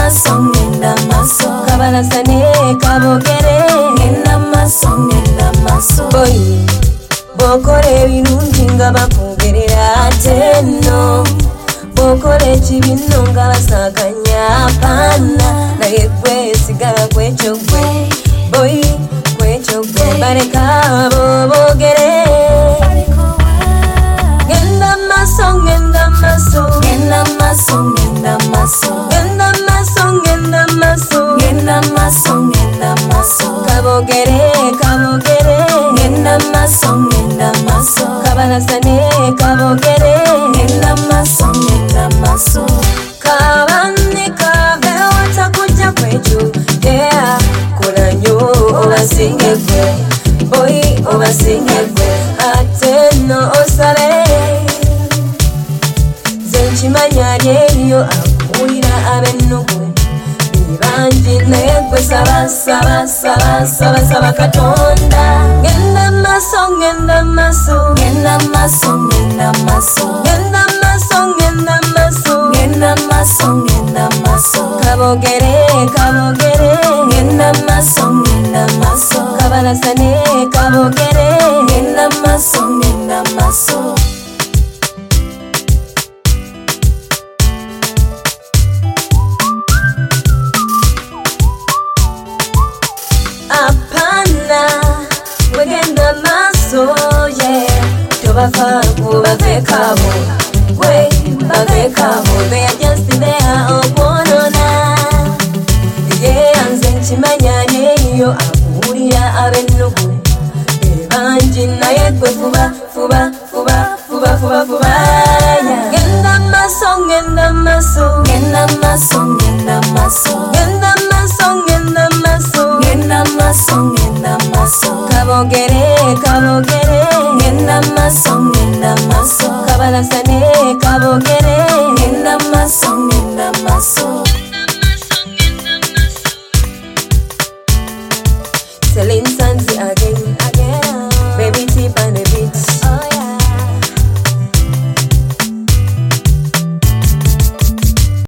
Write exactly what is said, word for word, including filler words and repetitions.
maso ngenda maso kabalasane kabogere ngenda maso ngenda maso boy bokore ebirungi nga bakugerera ate no bokore ekibino nga basakanya pana naye gwe sigala kwekyo gwe boy kwekyo gwe baleka bobogere ngenda maso ngenda maso ngenda maso ngenda maso ngenda maso ngenda maso ngenda maso ngenda maso kabogere kabogere ngenda maso ngenda maso kabalasane kabogere ngenda maso ngenda maso kabane kabe otakujja kwejo yeah kulanyo obasinge gwe boy obasinge gwe ate no osale zenchimanya lyeyo akulira abennugu banji naye gwe saba saba saba saba saba katonda ngenda maso ngenda maso ngenda maso ngenda maso ngenda maso ngenda maso ngenda maso ngenda maso kabogere kabogere ngenda maso ngenda maso kabalasane kabogere ngenda maso ngenda maso apana wegenda maso yeah tobafa kubavekabo we bavekabo they are just there okwonona yeah nze nkimanya neyo akulira abennugu banji naye gwe kuba